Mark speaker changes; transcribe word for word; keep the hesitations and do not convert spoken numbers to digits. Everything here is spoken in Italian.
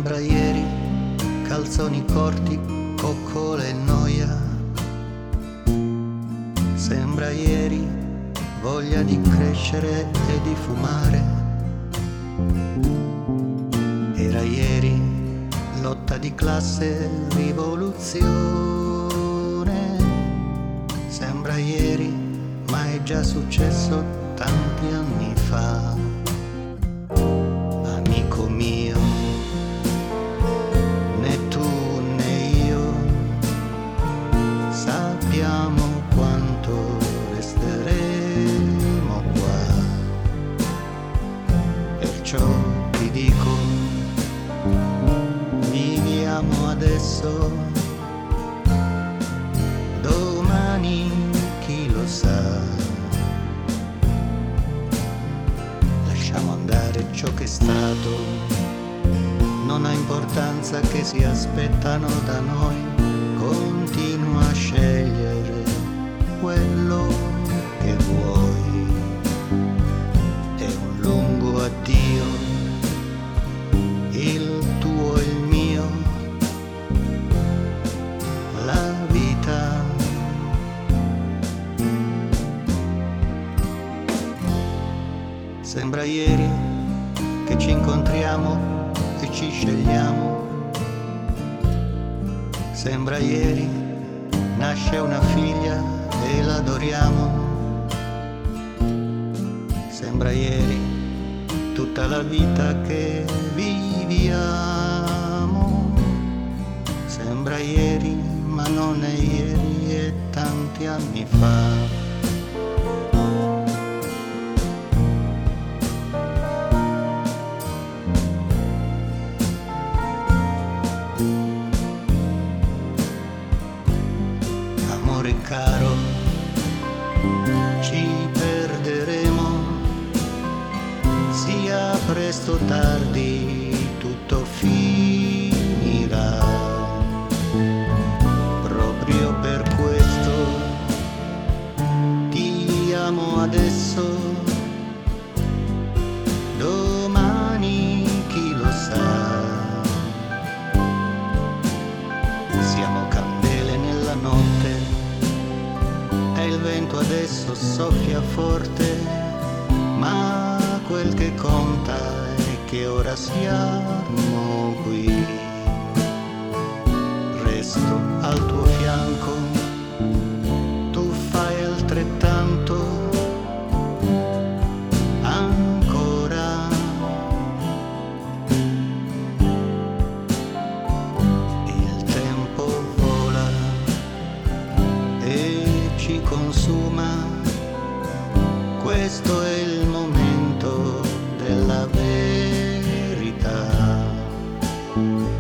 Speaker 1: Sembra ieri, calzoni corti, coccole e noia. Sembra ieri, voglia di crescere e di fumare. Era ieri, lotta di classe, rivoluzione. Sembra ieri, ma è già successo tanti anni fa. Amico mio, né tu né io sappiamo quanto resteremo qua. Perciò ti dico, viviamo adesso, domani chi lo sa. Lasciamo andare ciò che è stato, non ha importanza che si aspettano da noi. Continua a scegliere quello che vuoi. È un lungo addio, il tuo e il mio, la vita. Sembra ieri che ci incontriamo e ci scegliamo. Sembra ieri, nasce una figlia e l'adoriamo. Sembra ieri, tutta la vita che viviamo. Sembra ieri, ma non è ieri, è tanti anni fa. Amore caro, ci perderemo, sia presto o tardi tutto finirà. Proprio per questo ti amo adesso, domani chi lo sa. Siamo candele nella notte e il vento adesso soffia forte, ma quel che conta è che ora siamo qui. Resto al tuo fianco, tu fai altrettanto ancora. Il tempo vola e ci consuma, questo è il momento della verità.